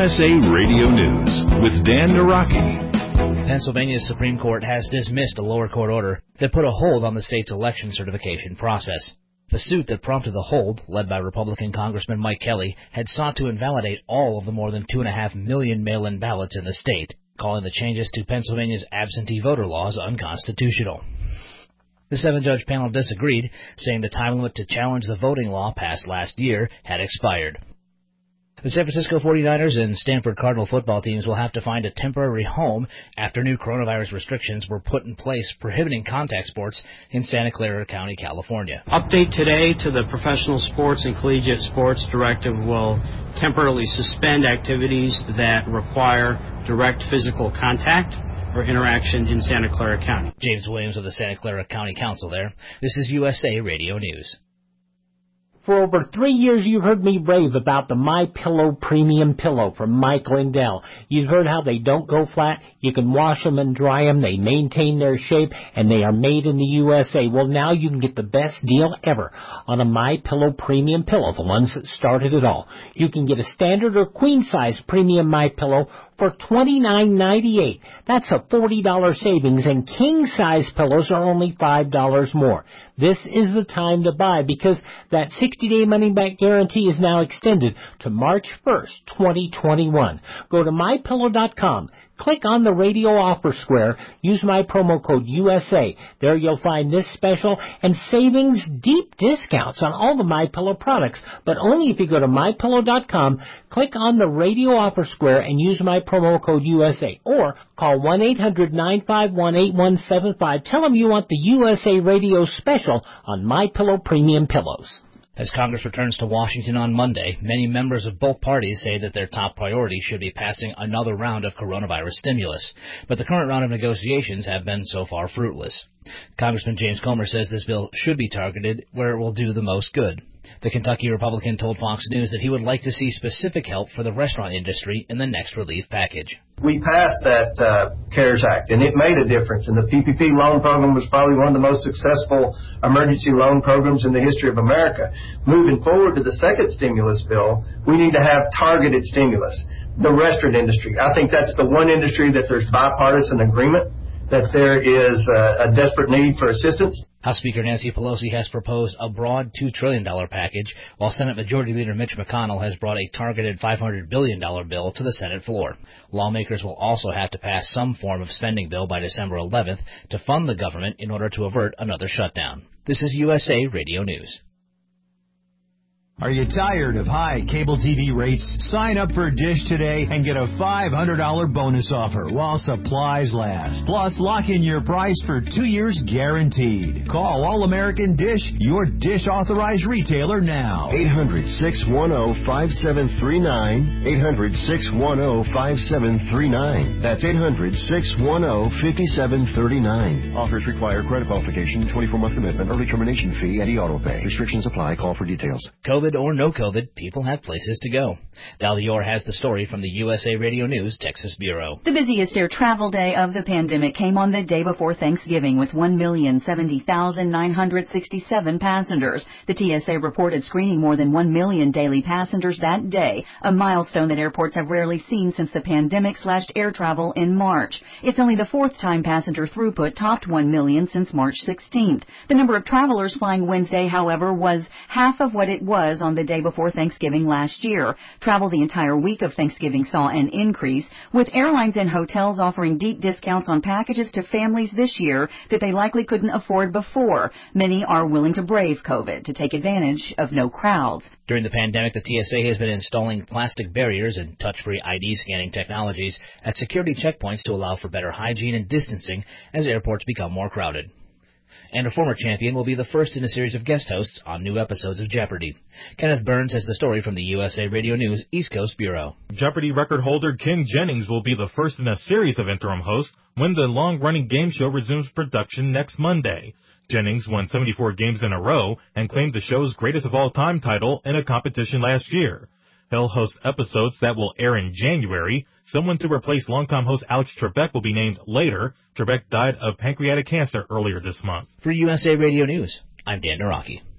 USA Radio News with Dan Naraki. Pennsylvania's Supreme Court has dismissed a lower court order that put a hold on the state's election certification process. The suit that prompted the hold, led by Republican Congressman Mike Kelly, had sought to invalidate all of the more than 2.5 million mail-in ballots in the state, calling the changes to Pennsylvania's absentee voter laws unconstitutional. The 7-judge panel disagreed, saying the time limit to challenge the voting law passed last year had expired. The San Francisco 49ers and Stanford Cardinal football teams will have to find a temporary home after new coronavirus restrictions were put in place prohibiting contact sports in Santa Clara County, California. Update today to the Professional Sports and Collegiate Sports Directive will temporarily suspend activities that require direct physical contact or interaction in Santa Clara County. James Williams of the Santa Clara County Council there. This is USA Radio News. For over 3 years, you've heard me rave about the MyPillow Premium Pillow from Mike Lindell. You've heard how they don't go flat. You can wash them and dry them. They maintain their shape, and they are made in the USA. Well, now you can get the best deal ever on a MyPillow Premium Pillow, the ones that started it all. You can get a standard or queen-size premium MyPillow for $29.98. That's a $40 savings, and king-size pillows are only $5 more. This is the time to buy because that 60-day money-back guarantee is now extended to March 1st, 2021. Go to MyPillow.com. Click on the radio offer square. Use my promo code USA. There you'll find this special and savings deep discounts on all the MyPillow products, but only if you go to MyPillow.com, click on the radio offer square and use my promo code USA. Or call 1-800-951-8175. Tell them you want the USA Radio special on MyPillow Premium Pillows. As Congress returns to Washington on Monday, many members of both parties say that their top priority should be passing another round of coronavirus stimulus. But the current round of negotiations have been so far fruitless. Congressman James Comer says this bill should be targeted where it will do the most good. The Kentucky Republican told Fox News that he would like to see specific help for the restaurant industry in the next relief package. We passed that CARES Act, and it made a difference. And the PPP loan program was probably one of the most successful emergency loan programs in the history of America. Moving forward to the second stimulus bill, we need to have targeted stimulus. The restaurant industry, I think that's the one industry that there's bipartisan agreement that there is a desperate need for assistance. House Speaker Nancy Pelosi has proposed a broad $2 trillion package, while Senate Majority Leader Mitch McConnell has brought a targeted $500 billion bill to the Senate floor. Lawmakers will also have to pass some form of spending bill by December 11th to fund the government in order to avert another shutdown. This is USA Radio News. Are you tired of high cable TV rates? Sign up for Dish today and get a $500 bonus offer while supplies last. Plus, lock in your price for 2 years guaranteed. Call All American Dish, your Dish authorized retailer now. 800-610-5739. 800-610-5739. That's 800-610-5739. Offers require credit qualification, 24-month commitment, early termination fee, and e-auto pay. Restrictions apply. Call for details. COVID or no COVID, people have places to go. Val Dior has the story from the USA Radio News Texas Bureau. The busiest air travel day of the pandemic came on the day before Thanksgiving with 1,070,967 passengers. The TSA reported screening more than 1 million daily passengers that day, a milestone that airports have rarely seen since the pandemic slashed air travel in March. It's only the fourth time passenger throughput topped 1 million since March 16th. The number of travelers flying Wednesday, however, was half of what it was on the day before Thanksgiving last year. Travel the entire week of Thanksgiving saw an increase, with airlines and hotels offering deep discounts on packages to families this year that they likely couldn't afford before. Many are willing to brave COVID to take advantage of no crowds. During the pandemic, the TSA has been installing plastic barriers and touch-free ID scanning technologies at security checkpoints to allow for better hygiene and distancing as airports become more crowded. And a former champion will be the first in a series of guest hosts on new episodes of Jeopardy! Kenneth Burns has the story from the USA Radio News East Coast Bureau. Jeopardy! Record holder Ken Jennings will be the first in a series of interim hosts when the long-running game show resumes production next Monday. Jennings won 74 games in a row and claimed the show's greatest of all-time title in a competition last year. He'll host episodes that will air in January. Someone to replace longtime host Alex Trebek will be named later. Trebek died of pancreatic cancer earlier this month. For USA Radio News, I'm Dan Naraki.